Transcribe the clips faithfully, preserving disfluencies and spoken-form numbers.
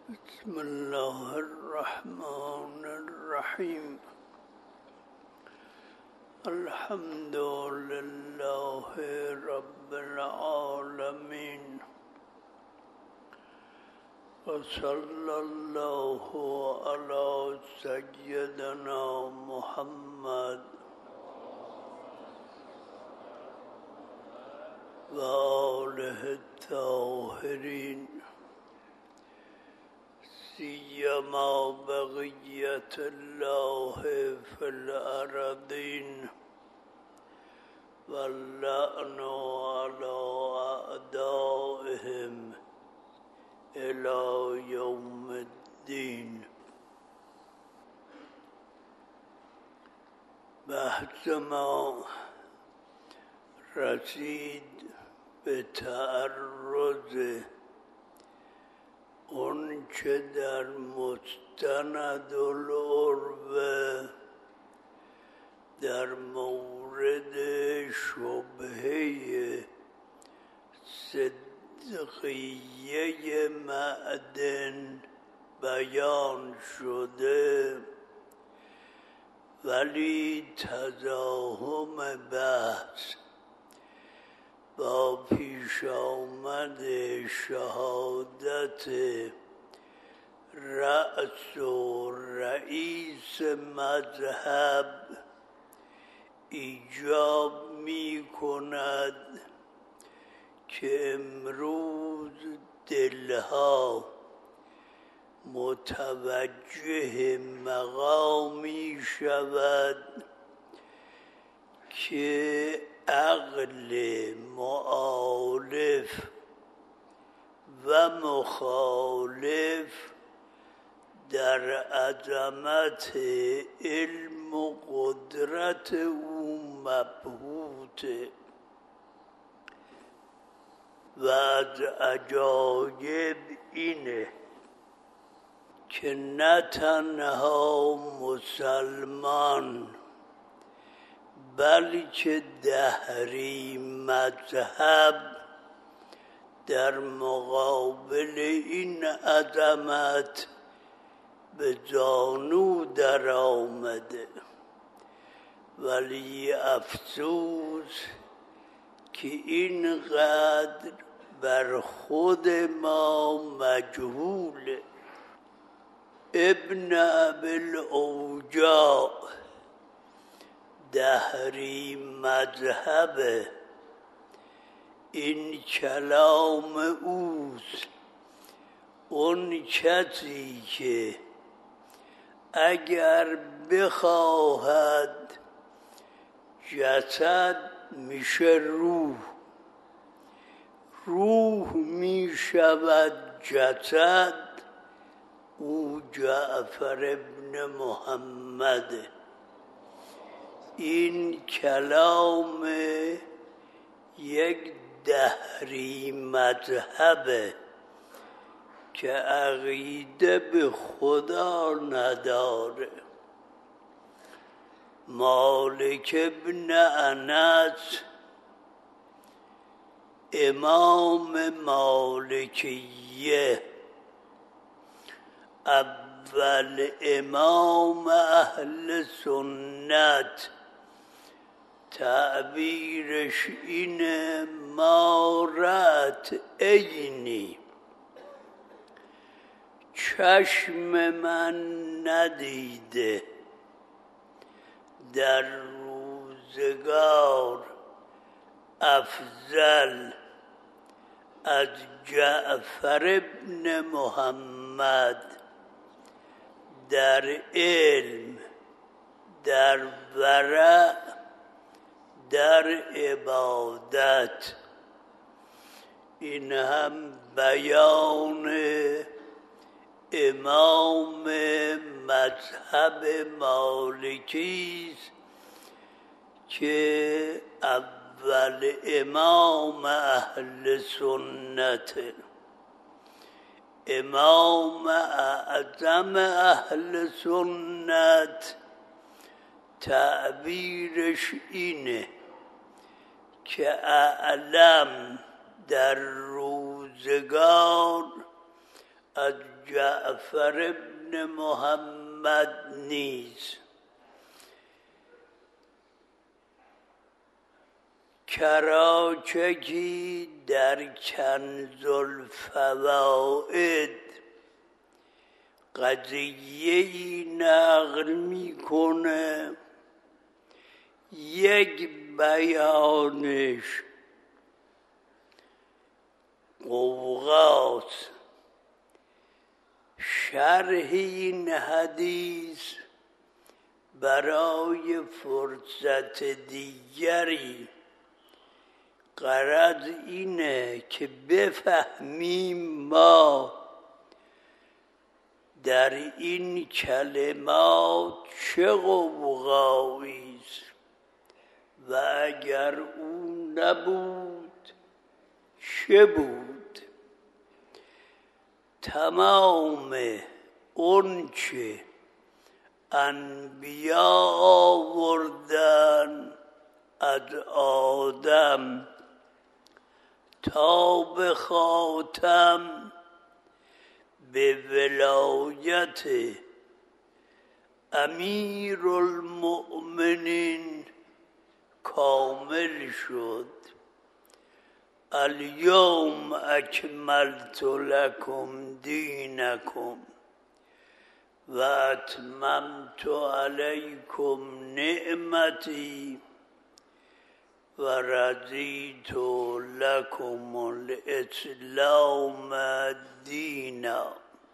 بسم الله الرحمن الرحیم. الحمد لله رب العالمین و صلی الله علی سیدنا محمد و آله الطاهرین، سیما بقیت الله فی الارضین و اللعن علی اعدائهم الی یوم الدین. بحث ما رسید به تعرض اون چه در مستند العروة در مورد شبهه صدقیه معدن بیان شده، ولی تزاحم بحث با پیش آمد شهادت رأس و رئیس مذهب ایجاب می کند که امروز دلها متوجه مقامی شود که عقل مؤلف و مخالف در عظمت علم و قدرت او مبهوته و از عجایب اینه که نه تنها مسلمان بلکه دهری مذهب در مقابل این عظمت به زانو در آمده، ولی افسوس که اینقدر بر خود ما مجهوله. ابن ابی‌الاوجاع دهری مذهب، این کلام اوست. اون کسی که اگر بخواهد جسد میشه روح، روح میشود جسد، او جعفر ابن محمده. این کلام یک دهری مذهبه که عقیده به خدا نداره. مالک ابن انس، امام مالکیه، اول امام اهل سنت، تعبیرش اینه ما رأت عینی، چشم من ندیده در روزگار افضل از جعفر ابن محمد در علم، در ورع، در عبادت. این هم بیان امام مذهب مالکی است که اول امام اهل سنت، امام اعظم اهل سنت. تعبیرش اینه که اعلم در روزگار از جعفر ابن محمد نیز کراچکی در کنز الفوائد قضیه‌ای نقل میکنه، یک بیانش قوقاست. شرح این حدیث برای فرصت دیگری غرض اینه که بفهمیم ما در این کلمات چه قوقایی است و اگر او نبود چه بود. تمام اونچه انبیا آوردن از آدم تا به خاتم به ولایت امیر المؤمنین کامل شد. الیوم اکملت لکم دینکم و اتممت علیکم نعمتی و رضیت لکم الاسلام دینا.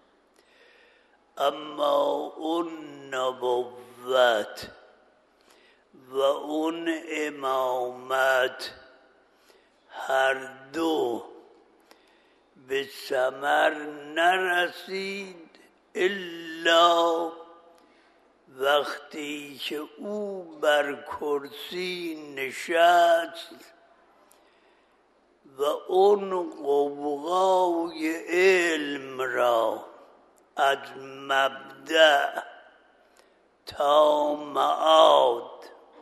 اما اون نبوت و اون امامت هر دو به ثمر نرسید الا وقتی که او بر کرسی نشست و اون قوقای علم را از مبدأ تا معاد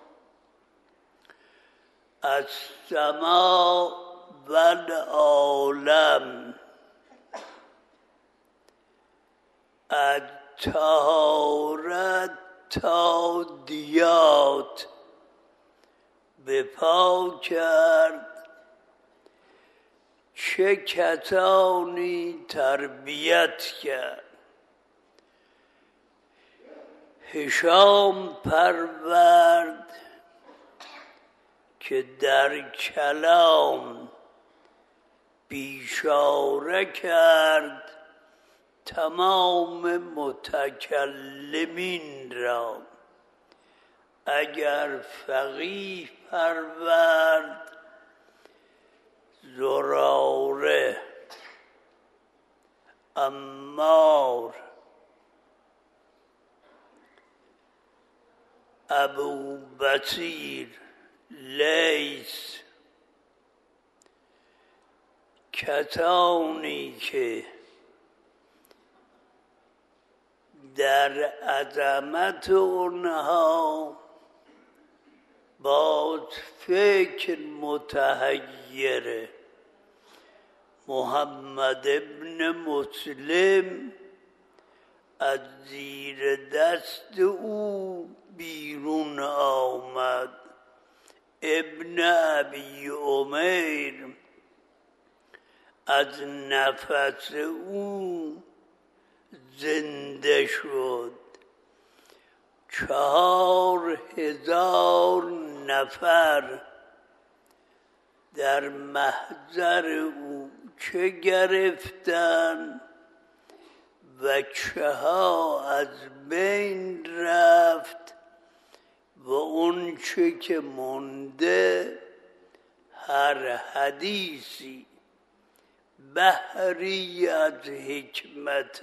از سما و العالم، از طهارت تا دیات به پا کرد. چه کسانی تربیت کرد؟ هشام پرورد که در کلام بیشاره کرد تمام متکلمین را. اگر فقیه پرورد زراره، عمار، ابو بصیر، لیث، کسانی که در عظمت اونها باز فکر متحیره. محمد ابن مسلم از زیر دست او بیرون آمد. ابن ابی عمیر از نفس او زنده شد. چهار هزار نفر در محضر او چه گرفتن و چه ها از بین رفت و اون چه که مونده هر حدیثی بحری از حکمت.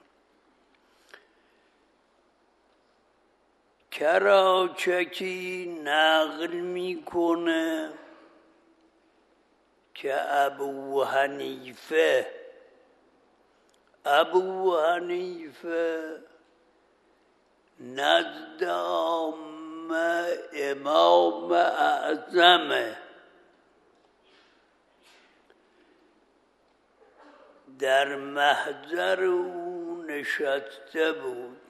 کراچکی نقل میکنه که ابو حنیفه ابو حنیفه نزد عامه امام اعظمه در محضر او نشسته بود.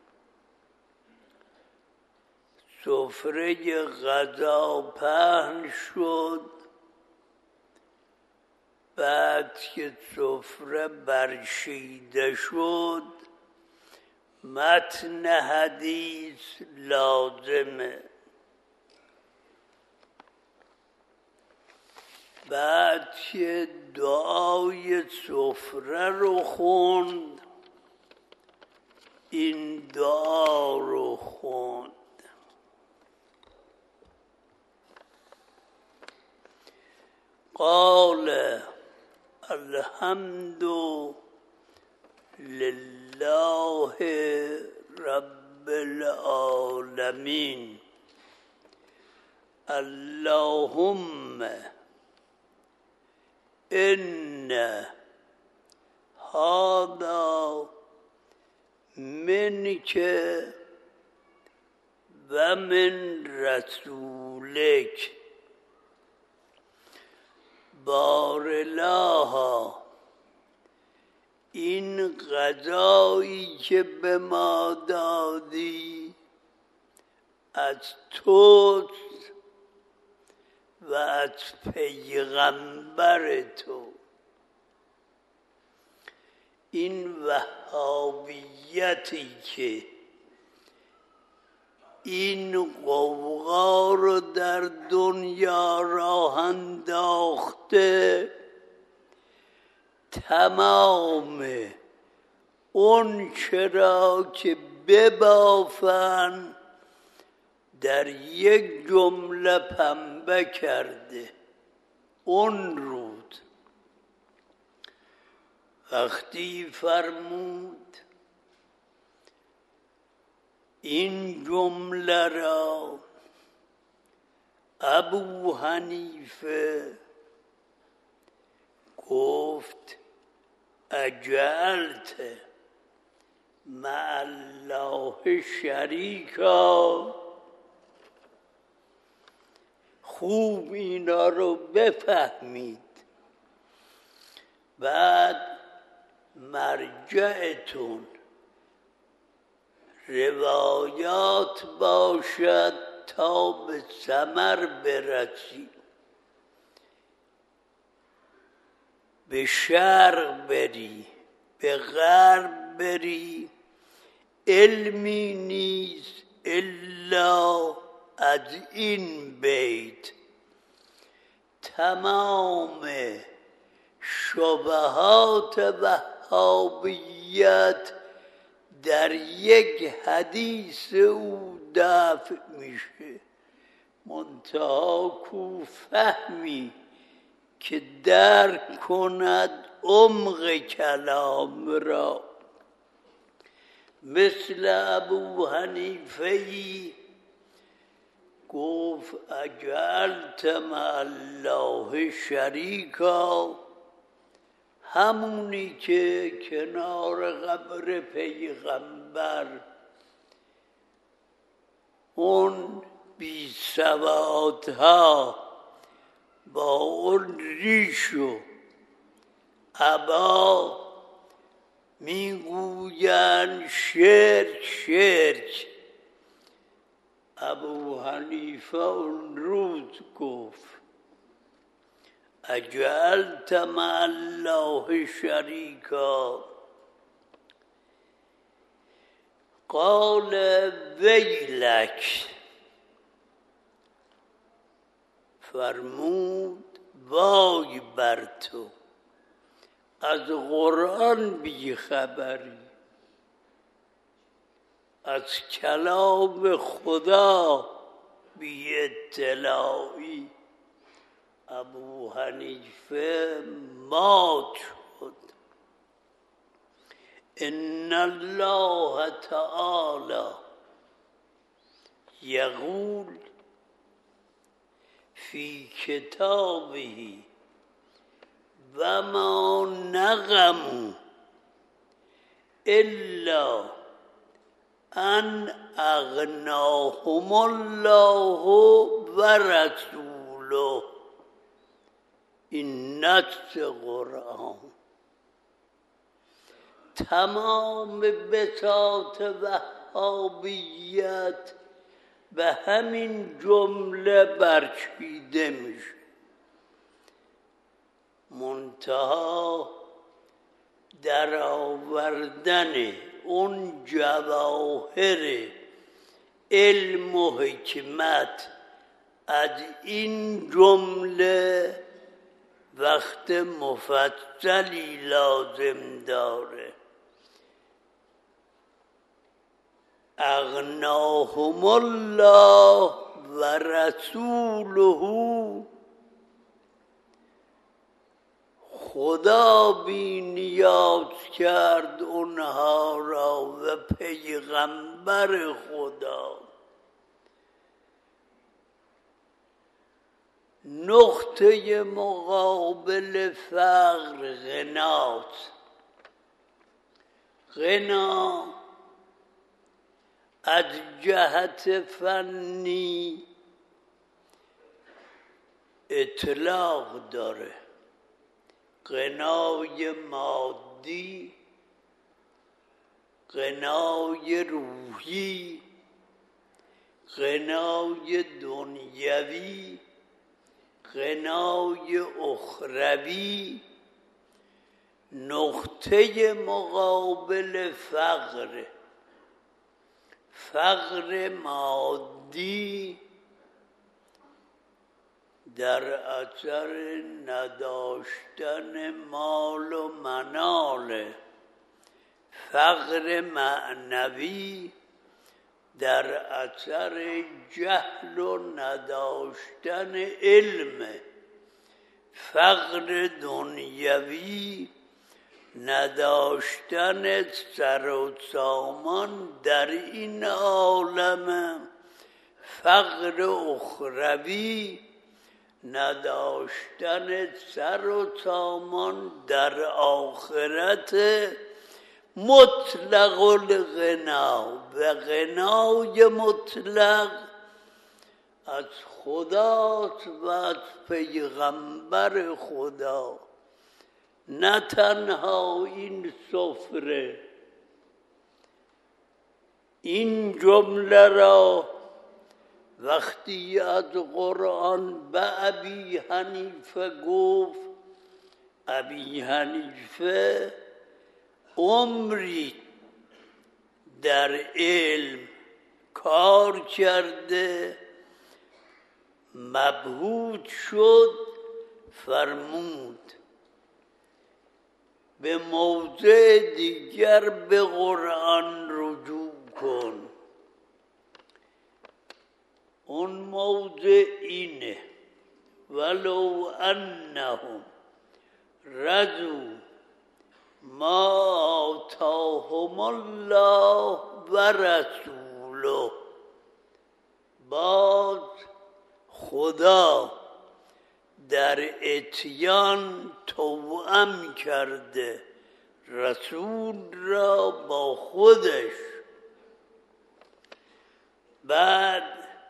سفره غذا پهن شد. بعد که سفره برچیده شد متن حدیث لازمه. بعد که دعای سفره رو خوند این دعا رو خوند: قال الحمد لله رب العالمین اللهم ان هذا منك و من رسولک بارلاها. این غذایی که به ما دادی از توست و از پیغمبر تو. این وهابیتی که این غوغا رو در دنیا راه انداخته، تمام اون چرا که ببافن در یک جمله پنبه کرده. اون رود وقتی فرمود این جمله را ابو حنیفه گفت: اجعلت مع الله شریکا. خوب اینا رو بفهمید. بعد مرجعتون روایات باشد تا به ثمر برسی. به شرق بری، به غرب بری، علمی نیست الا از این بیت. تمام شبهات وهابیت در یک حدیث او دفع میشه. منتها کو فهمی که درک کند عمق کلام را. مثل ابو حنیفه‌ای گفت: اجعلت مع الله شریکا، همونی که کنار قبر پیغمبر اون بی سوادها با اون ریش و عبا میگوین شرک شرک. ابو حنیفه اون روز گفت: اجعلت مع الله شریکا. قال ویلک، فرمود وای بر تو، از قرآن بی خبری، از کلام خدا بی اطلاعی. ابو حنیفه مات شد. ان الله تعالی یقول فی کتابه و ما نقموا الا ان اغناهم الله و رسوله. این نص قرآن. تمام بساط وهابیت به همین جمله برچیده میشه. منتها در آوردن اون جواهر علم و حکمت از این جمله وقت مفصلی لازم داره. اغناهم الله و رسوله، خدا بی نیاز کرد اونها را و پیغمبر خدا. نقطه مقابل فقر غناست. غنا از جهت فنی اطلاق داره. غنای مادی، غنای روحی، غنای دنیوی، غنای اخروی. نقطه مقابل فقر فقر مادی در اثر نداشتن مال و منال، فقر معنوی در اثر جهل و نداشتن علم، فقر دنیوی نداشتن سر و سامان در این عالم، فقر اخروی نداشتن سر و سامان در آخرت. مطلق الغنا و غنای مطلق از خداست و از پیغمبر خدا. نه تنها این سفره، این جمله را وقتی از قرآن به ابی حنیفه گفت، ابی حنیفه عمری در علم کار کرده، مبهوت شد، فرمود به موضع دیگر به قرآن رجوع کن. اون موضع اینه: ولو انهم رضوا ما آتاهم الله و رسوله. باز خدا در اتیان توأم کرده رسول را با خودش. بعد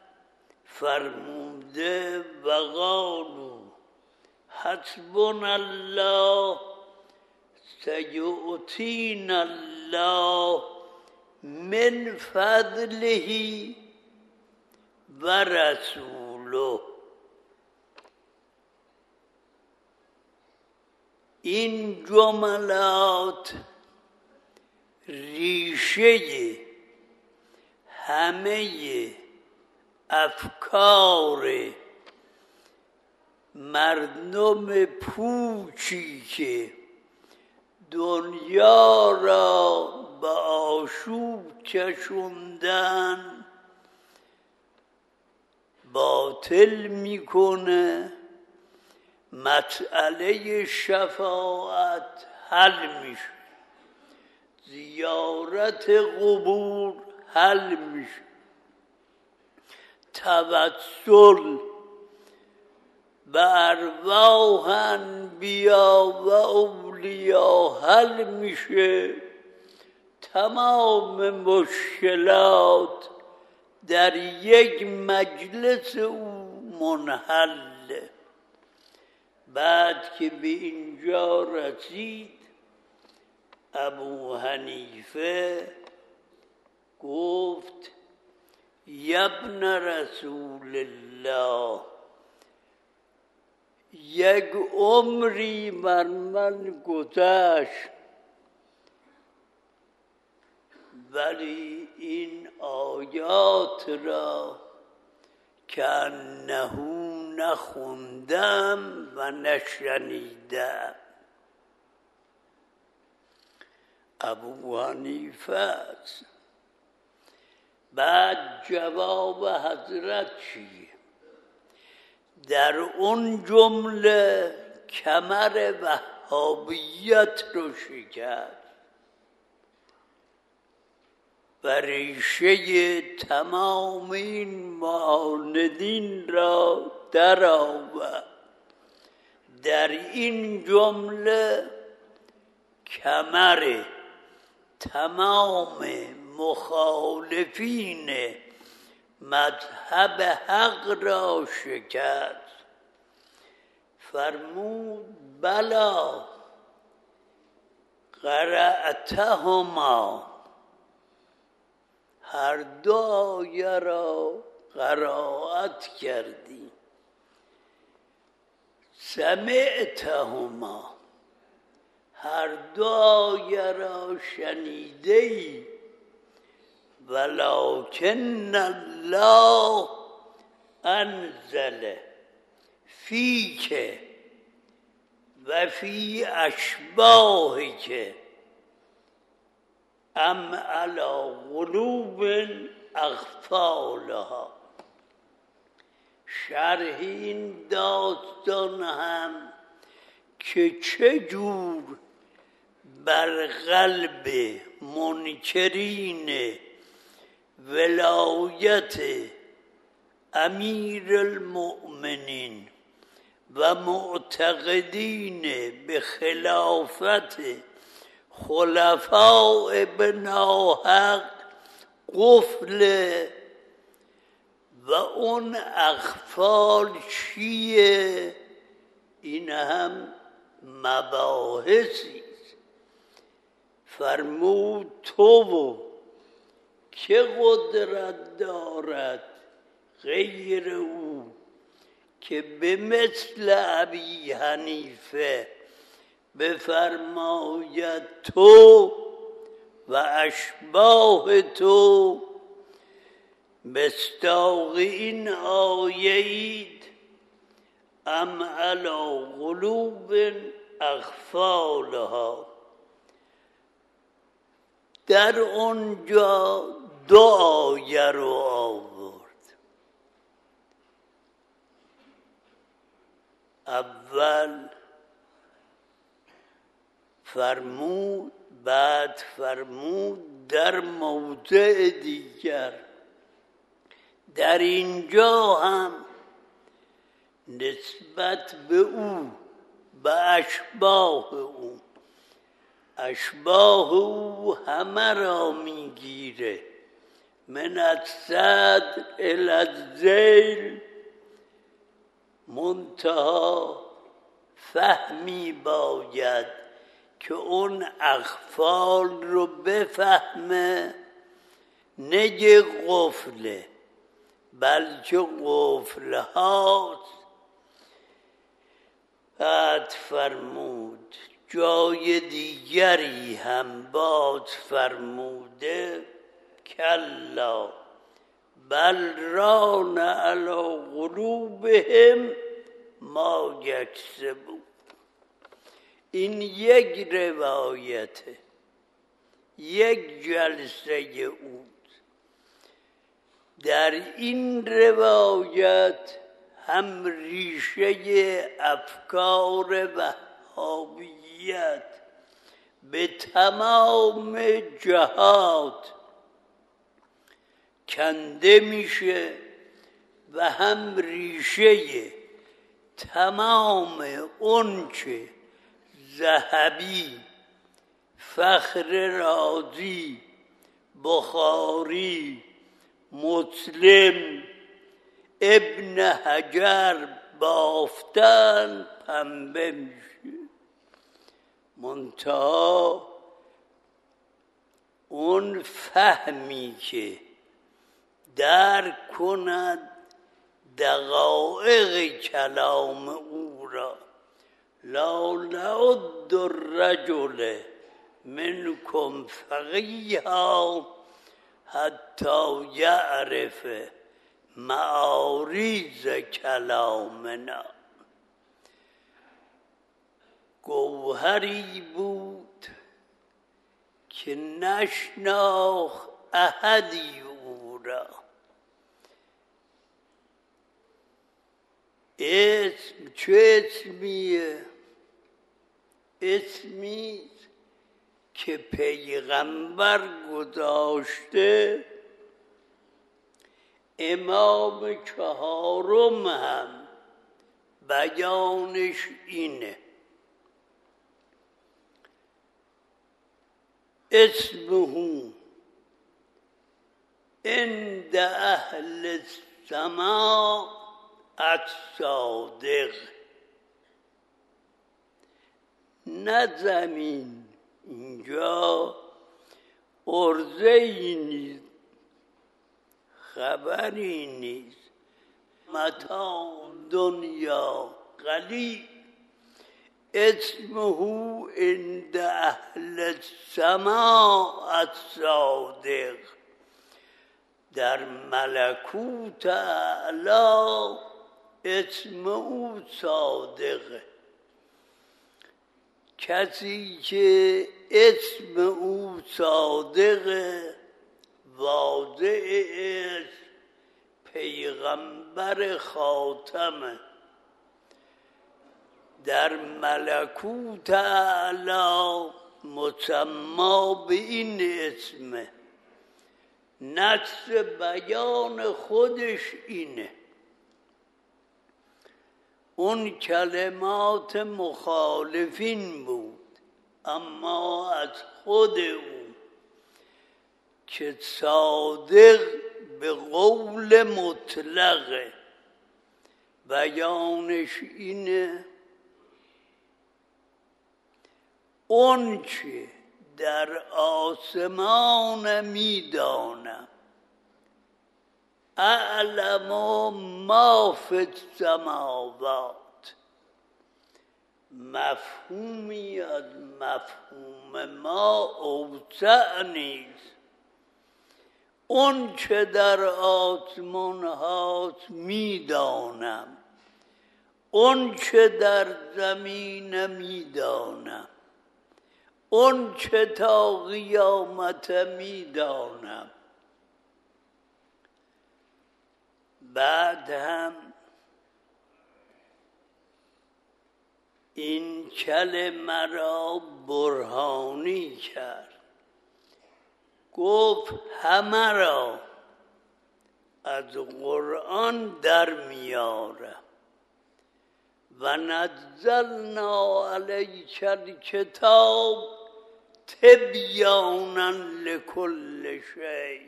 فرموده و قالوا حسبنا الله سیؤتینا الله من فضله و رسوله. این جملات ریشه همه افکار مردم پوچی که دنیا را به آشوب کشوندن باطل میکنه. مسئله شفاعت حل میشه، زیارت قبور حل میشه، توسل به ارواح انبیا و اولیا حل میشه. تمام مشکلات در یک مجلس او منحله. بعد که به اینجا رسید ابو حنیفه گفت یبن رسول الله، یک عمری بر من گذشت ولی این آیات را که انه نخوندم و نشنیدم. ابو حنیفه است. بعد جواب حضرت چیه؟ در اون جمله کمر وهابیت رو شکست و ریشه تمام این معاندین را در آورد. در این جمله کمر تمام مخالفین مذهب حق را شکست. فرمود بلا قرأتهما، هر دو آیه را قرائت کردی. سمعتهما، هر دو آیه را شنیده ای. ولکن الله انزل فیک و فی اشباهک ام علی قلوب اغفالها. شرح این داستان هم که چجور بر قلب منکرین ولایت امیر المؤمنین و معتقدین به خلافت خلفاء به ناحق قفل و اون اغفال چیه؟ این هم مباحثی. فرمود تو که قدرت دارد غیر او که به مثل ابی حنیفه بفرماید تو و اشباه تو مصداق این آیه اید ام علی قلوب اغفالها. در اونجا دو آیه رو آورد. اول فرمود، بعد فرمود در موضع دیگر. در اینجا هم نسبت به او، به اشباه او، اشباه او همه را میگیره، من الصدر الی الذیل. منتها فهمی باید که اون اغفال رو بفهمه، نگه قفله بلکه قفل هاست. بعد فرمود جای دیگری هم باز فرموده کلا بل ران علی قلوبهم ما یکسبون. این یک روایته، یک جلسه او. در این روایت هم ریشه افکار وهابیت به تمام جهات کنده میشه و هم ریشه تمام اونچه ذهبی، فخر رازی، بخاری، مسلم، ابن حجر بافتن پنبه میشه. منتها اون فهمی که درک کند دقایق کلام او را. لا نعد الرجل منکم فقیها حتی یعرف معاریض کلامنا. گوهری بود که نشناخت احدی او را. اسم چه اسمیه؟ اسمی که پیغمبر گذاشته، امام چهارم هم بیانش اینه. اسمه عند اهل السماء الصادق. نه زمین، اینجا عرضه ای نیست، خبری نیست. متاع دنیا قلیل. اسمه عند اهل السماء الصادق. در ملکوت اعلی اسم او صادقه. کسی که اسم او صادقه، واضع اسم پیغمبر خاتمه. در ملکوت اعلی مسما به این اسمه. نص بیان خودش اینه. اون کلمات مخالفین بود، اما از خود او که صادق به قول مطلقه. بیانش اینه اون چه در آسمان میدانم، اعلم ما فی السماوات. مفهومی از مفهوم ما اوسع نیست. اون چه در آسمان هاست میدانم، اون چه در زمین میدانم، اون چه تا قیامت میدانم. بعد هم این کلمه را برهانی کرد. گفت همه را از قرآن در میارم. و نزلنا علیک الکتاب تبیانا لکل شیء.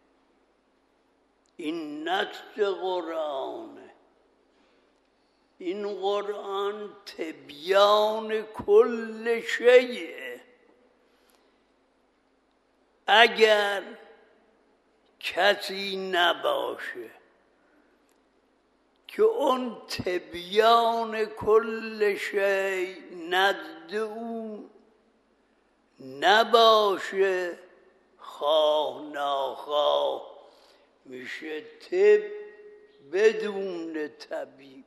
این نص قرآنه. این قرآن تبیان کل شیء. اگر کسی نباشه که اون تبیان کل شیء نزد او نباشه، خواه ناخواه میشه طب بدون طبیب،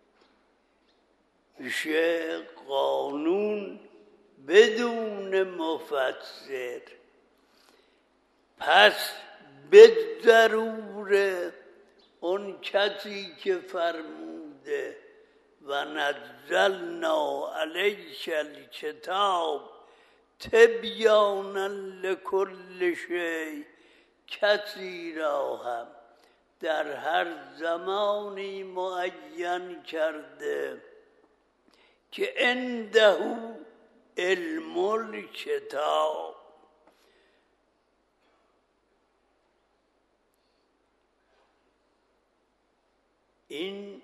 میشه قانون بدون مفسر. پس به ضروره اون کسی که فرموده و نزلنا علیک الکتاب تبیانا لکل شیء، کسی را هم در هر زمانی معین کرده که عنده علم الکتاب. این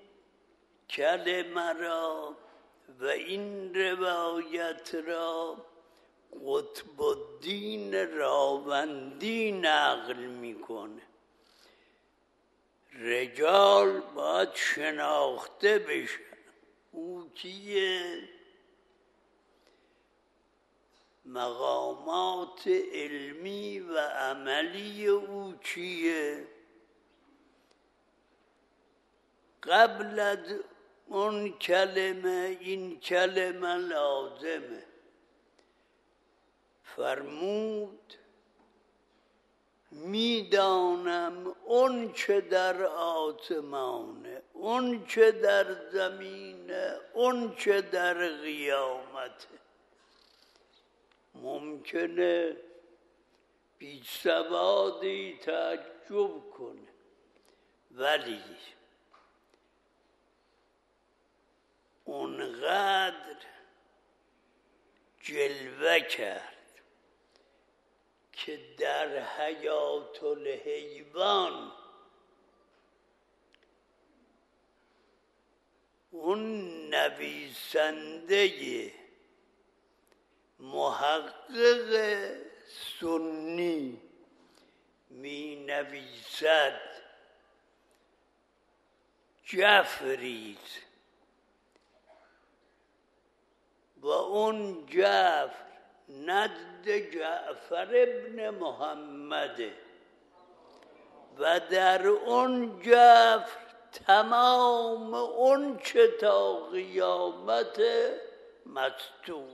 کلمه را و این روایت را قطب الدین راوندی نقل میکنه. رجال باید شناخته بشن. او کیه؟ مقامات علمی و عملی او چیه؟ قبل از اون کلمه این کلمه لازمه. فرمود میدانم اون چه در آسمانه، اون چه در زمینه، اون چه در قیامته. ممکنه بی سوادی تعجب کنه، ولی اونقدر جلوه کرد که در حیات الحیوان اون نویسنده محقق سنی می نویسد جعفریز و اون جعفر نزد جعفر ابن محمده و در اون جعفر تمام اون چه تا قیامت مستور.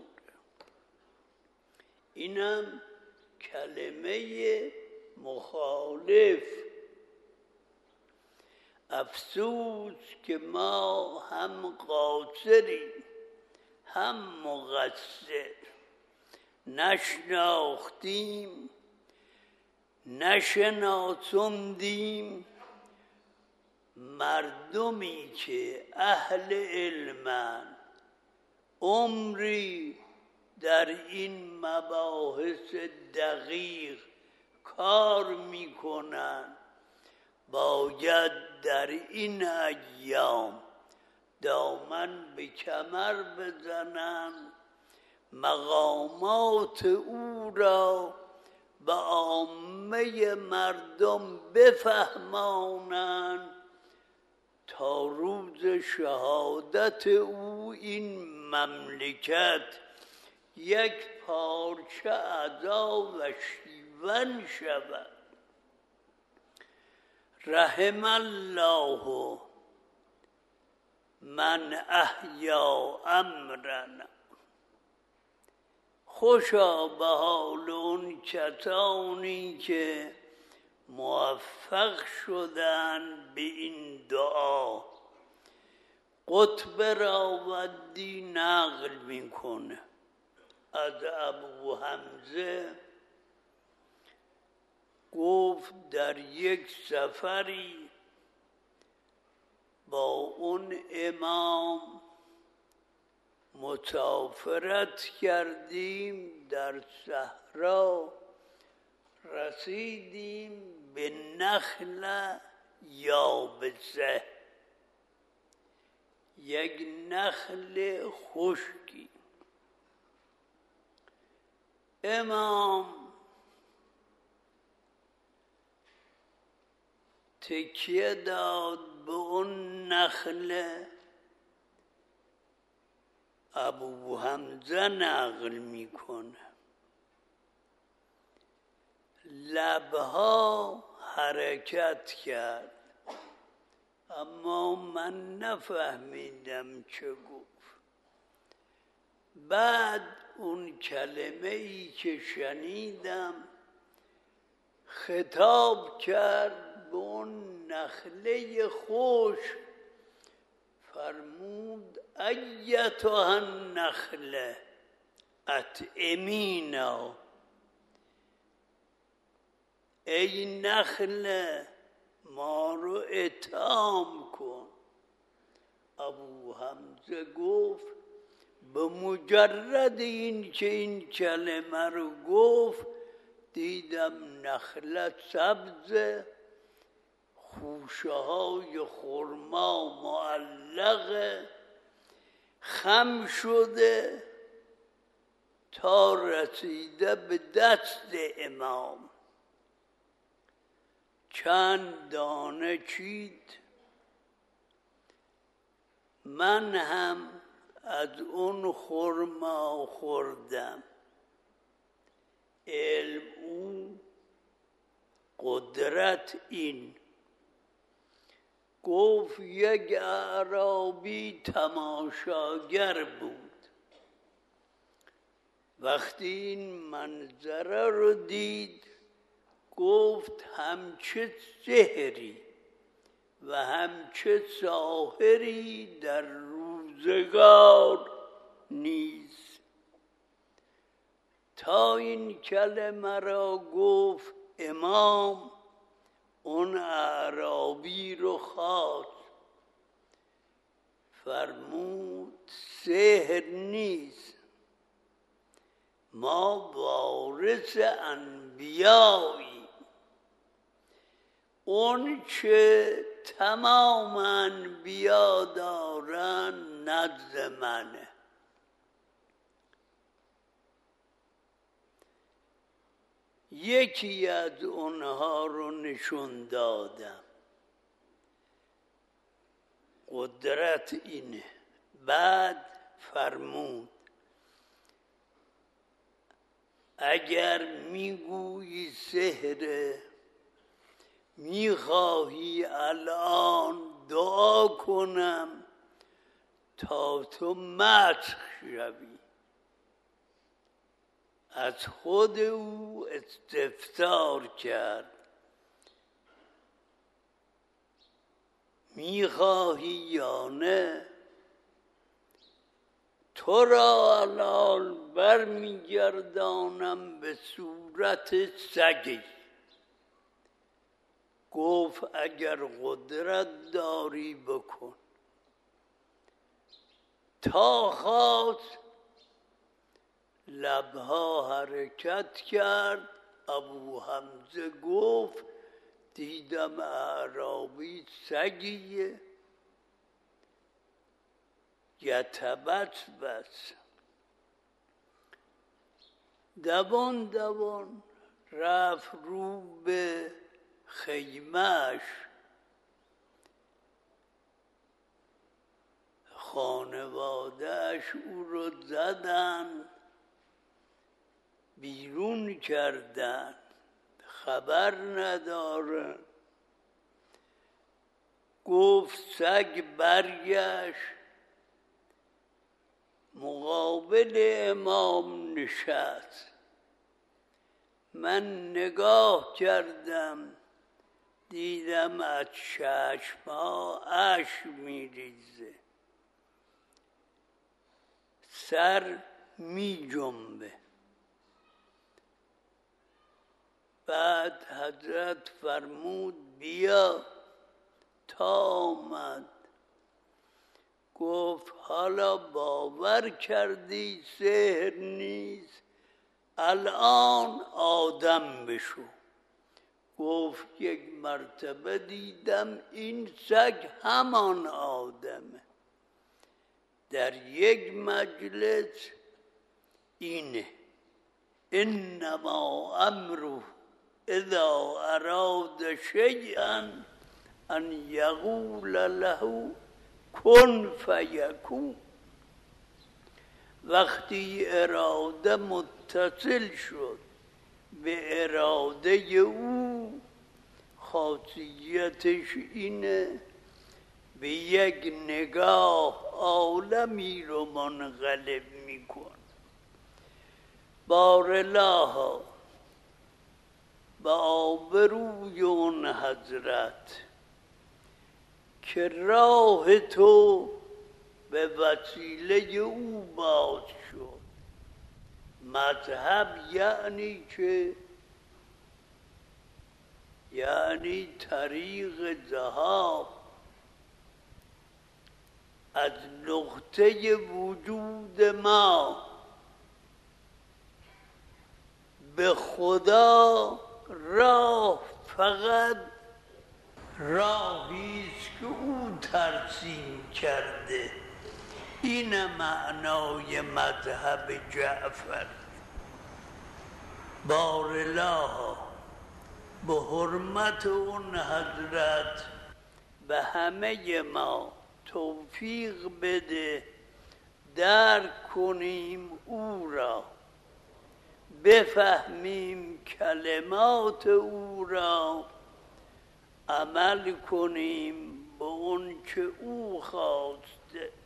اینم کلمه مخالف. افسوس که ما هم قاصریم هم مقصر، نشناختیم نشناسندیم مردمی که اهل علمن، عمری در این مباحث دقیق کار میکنن. باید در این ایام دامن به کمر بزنن، مقامات او را به عامه مردم بفهمانند تا روز شهادت او این مملکت یک پارچه عزا و شیون شود. رحم الله من احیا امرنا. خوشا به حال اون کسانی که موفق شدن به این دعا. قطب راوندی نقل میکنه از ابو حمزه، گفت در یک سفری با اون امام مسافرت کردیم، در صحرا رسیدیم به نخل یابسه، یک نخل خشکی. امام تکیه داد به اون نخله. ابو حمزه نقل میکنه لبها حرکت کرد، اما من نفهمیدم چه گفت. بعد اون کلمه ای که شنیدم خطاب کرد به اون نخله خوش، فرمود ایتها النخله اطعمینا. ای نخله ما رو اطعام کن. ابو حمزه گفت به مجرد این که این کلمه رو گفت دیدم نخله سبزه، خوشه های خرما معلقه، خم شده، تا رسیده به دست امام. چند دانه چید، من هم از اون خرما خوردم. علم او، قدرت این. گفت یک اعرابی تماشاگر بود. وقتی این منظره رو دید گفت همچه سحری و همچه ساحری در روزگار نیست. تا این کلمه را گفت امام، اون اعرابی رو خواست، فرمود سحر نیست، ما وارث انبیاییم. اون چه تمام انبیا دارن نزد منه. یکی از اونها رو نشون دادم. قدرت اینه. بعد فرمود اگر میگویی سحره، میخواهی الان دعا کنم تا تو مسخ شوی. از خود او استفسار کرد میخواهی یا نه؟ تو را الان برمیگردانم به صورت سگی. گفت اگر قدرت داری بکن. تا خواست لبها حرکت کرد. ابو حمزه گفت دیدم اعرابی سگیه. یتبت بس. دوان دوان رفت رو به خیمهش. خانوادهش او رو زدن، بیرون کردن، خبر نداره. گفت سگ برگشت مقابل امام نشست. من نگاه کردم دیدم از چشم‌ها اشک میریزه، سر می جنبه. بعد حضرت فرمود بیا. تا آمد گفت حالا باور کردی سحر نیست، الان آدم بشو. گفت یک مرتبه دیدم این سگ همان آدمه. در یک مجلس اینه انما امره اذا اراد شیئا ان یقول له کن فیکون. وقتی اراده متصل شد به اراده او، خاصیتش اینه به یک نگاه عالمی رو منقلب میکن. بارالله به آبروی اون حضرت که راه تو به وسیله او باز شد. مذهب یعنی که یعنی طریق ذهاب از نقطه وجود ما به خدا. راه فقط راهیست که او ترسیم کرده. این معنای مذهب جعفر. بارالله به حرمت اون حضرت به همه ما توفیق بده درک کنیم او را، بفهمیم کلمات او را، عمل کنیم به اون که او خواسته.